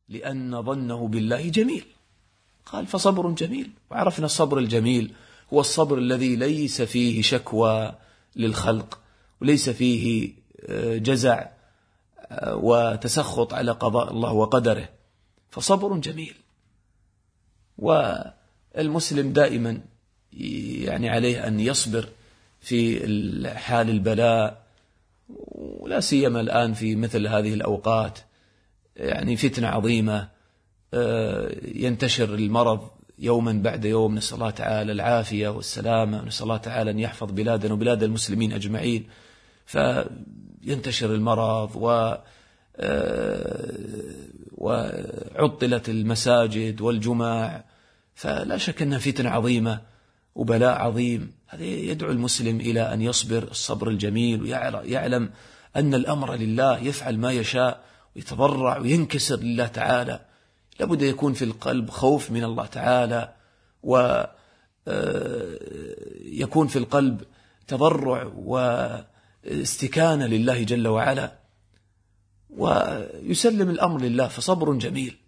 لأن ظنه بالله جميل. قال فصبر جميل. وعرفنا الصبر الجميل هو الصبر الذي ليس فيه شكوى للخلق، وليس فيه جزع وتسخط على قضاء الله وقدره، فصبر جميل. والمسلم دائما يعني عليه أن يصبر في حال البلاء، ولا سيما الآن في مثل هذه الأوقات، يعني فتنة عظيمة، ينتشر المرض يوما بعد يوم. نسأل الله تعالى العافية والسلامة، ونسأل الله تعالى أن يحفظ بلادنا وبلاد المسلمين أجمعين. فينتشر المرض وعطلت المساجد والجمع، فلا شك أنها فتنة عظيمة وبلاء عظيم. هذا يدعو المسلم إلى أن يصبر الصبر الجميل، ويعلم أن الأمر لله، يفعل ما يشاء ويتضرع وينكسر لله تعالى. لابد يكون في القلب خوف من الله تعالى، ويكون في القلب تضرع واستكانة لله جل وعلا، ويسلم الأمر لله، فصبر جميل.